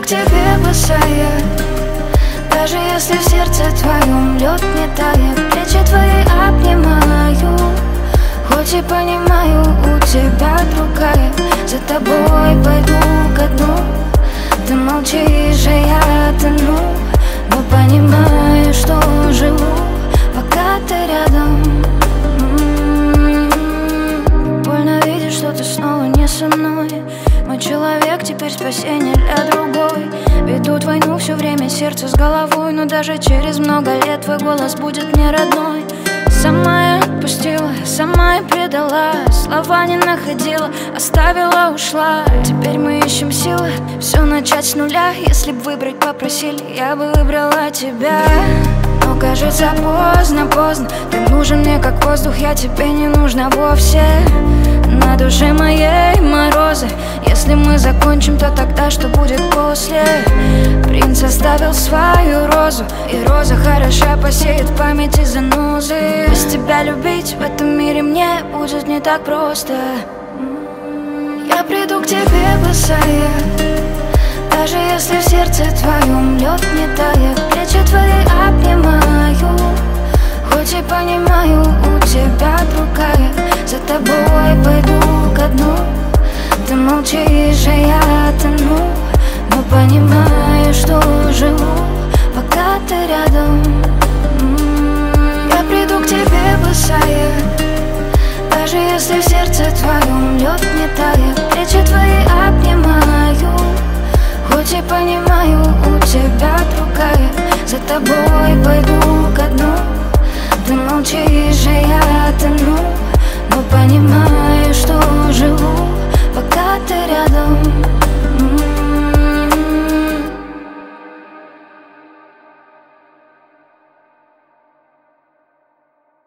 к тебе босая, даже если в сердце твоем лед не тает. Плечи твои обнимаю, хоть и понимаю, у тебя другая. За тобой пойду ко дну, ты молчишь, а я тону, но понимаю, что живу, пока ты рядом. Больно видеть, что ты снова не со мной. Мой человек теперь спасение для другой. Ведут войну все время, сердце с головой, но даже через много лет твой голос будет мне родной. Сама я отпустила, сама я предала, слова не находила, оставила, ушла. Теперь мы ищем силы все начать с нуля. Если б выбрать попросили, я бы выбрала тебя. Но кажется поздно, поздно. Ты нужен мне как воздух, я тебе не нужна вовсе. На душе моей морозы. Если мы закончим, то тогда что будет после? Принц оставил свою розу, и роза хороша посеет в памяти занозы. Без тебя любить в этом мире мне будет не так просто. Я приду к тебе босая, даже если в сердце твоем лед не тает. Плечи твои обнимаю, хоть и понимаю, у тебя другая. За тобой пойду ко дну, ты молчишь, а я тону, но понимаю, что живу, пока ты рядом. Я приду к тебе босая, даже если в сердце твоем лед не тает. Плечи твои обнимаю, хоть и понимаю, у тебя другая. За тобой пойду ко дну, ты молчишь, а я тону, но понимаю, что живу, пока ты рядом.